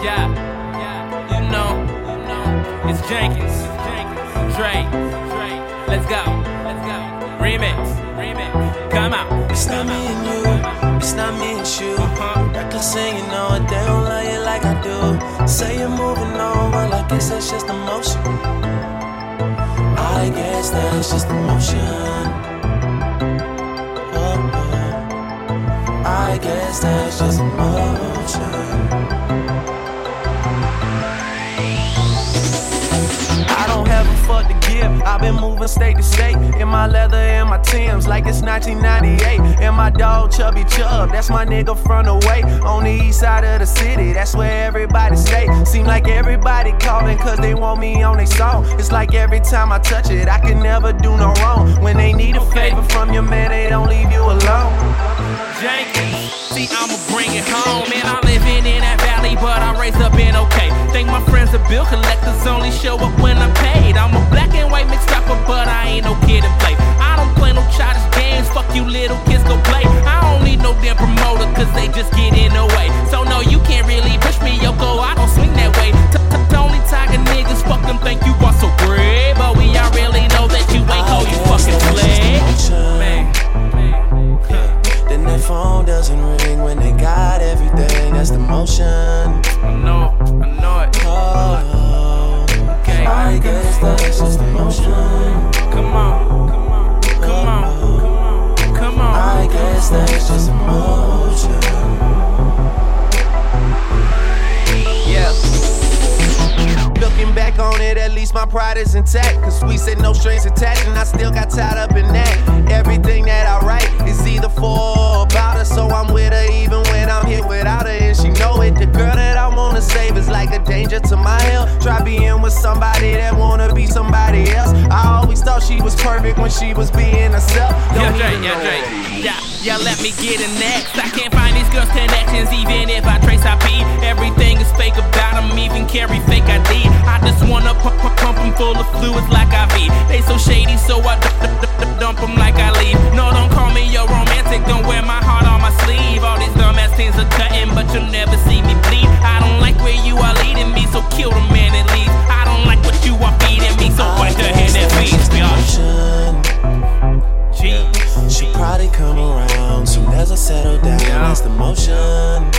Yeah, you know, it's Jenkins, Dre, let's go, remix, come out. It's not me and you, it's not me and you. Reckless and you know it, they don't love you like I do. Say you're moving on, well I guess that's just emotion. I guess that's just emotion. I guess that's just emotion. I don't have a fuck to give. I've been moving state to state in my leather and my Timbs like it's 1998. And my dog Chubby Chub, that's my nigga from the way. On the east side of the city, that's where everybody stay. Seem like everybody calling cause they want me on their song. It's like every time I touch it, I can never do no wrong. When they need a favor from your man, they don't leave you alone. Jenkins, see I'ma bring it home. Man, I'm living in that valley, but I raised up in okay. Think my friends are bill collectors, only show up when I'm paid. I'm a black and white mixed rapper, but I ain't no kid to play. I don't play no childish games, fuck you little kids go play. I don't need no damn promoter, cause they just get in the way. So no, you can't really push me, Yoko, I don't swing that way. Tony Tiger niggas, fuck them, think you are so great. But we all really know that you ain't how you fucking play. Man. Then their phone doesn't ring when they got everything, that's the motion. I know it. Oh, okay. I guess that's just emotion. Come on. I guess that's just emotion. Yeah. Looking back on it, at least my pride is intact. Cause we said no strings attached, and I still got tied up in that. Everything that I write is either for or about her, so I'm with her even when I'm here without her, and she know it. The girl that I wanna save is like a danger to my health. Try being with somebody that wanna be somebody else. I always thought she was perfect when she was being herself. Yeah, let me get in next. I can't find these girls' connections, even if I trace IP. Everything is fake about them, even carry fake ID. I just wanna pump them full of fluids like IV. They so shady, so I dump them like I leave. No, don't call me your romantic, don't wear my heart on my sleeve. All these dumbass things are cutting, but you'll never see me bleed. I don't like where you are leading me, so kill the man that leaves. I don't like what you are feeding me, so wipe the hand that feeds me. She'll probably come around soon as I settle down, that's the motion.